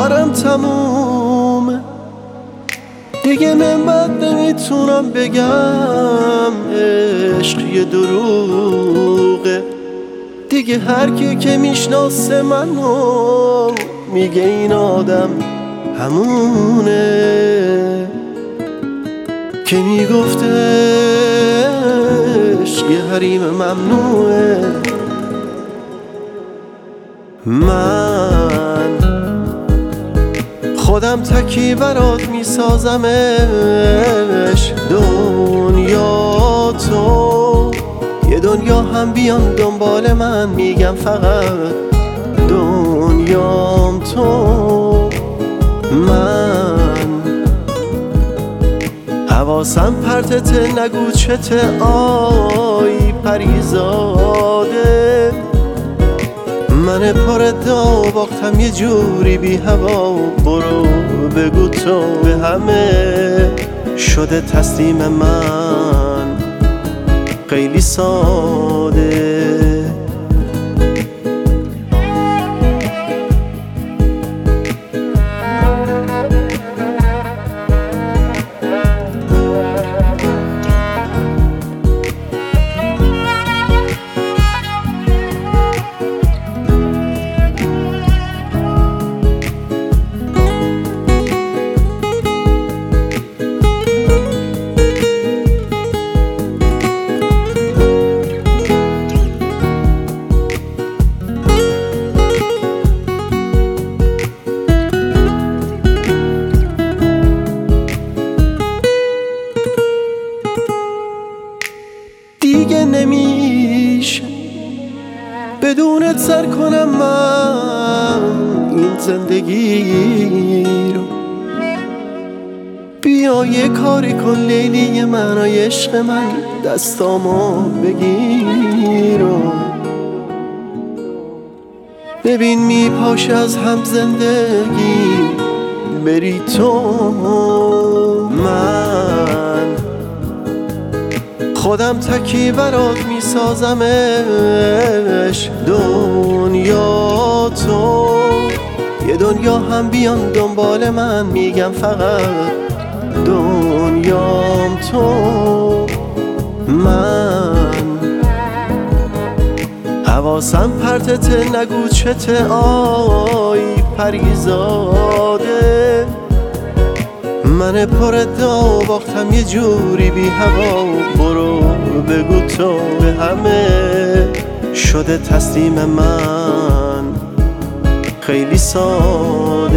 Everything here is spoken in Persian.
کارم تمومه دیگه من بعد نمیتونم بگم عشق یه دروغه. دیگه هر کی که میشناسه منو میگه این آدم همونه که میگفته عشق یه حریم ممنوعه. من خودم تکی برات میسازمش دنیا تو یه دنیا هم بیان دنبال من میگم فقط دنیام تو. من حواسم پرتته نگو چته آی پریزاده. من پر ادعا باختم یه جوری بی هوا برو بگو تو به همه شده تسلیم من خیلی ساده. دیگه نمیشه بدونت سر کنم من این زندگی رو. بیا یه کاری کن لیلی من و عشق من دستامو بگیر و ببین میپاشه از هم زندگی بری تو. من خودم تکی برات میسازمش دنیا تو یه دنیا هم بیان دنبال من میگم فقط دنیام تو. من حواسم پرتته نگو چته آی پریزاده. من پر ادعا باختم یه جوری بی هوا برو بگو تو به همه شده تسلیم من خیلی ساده.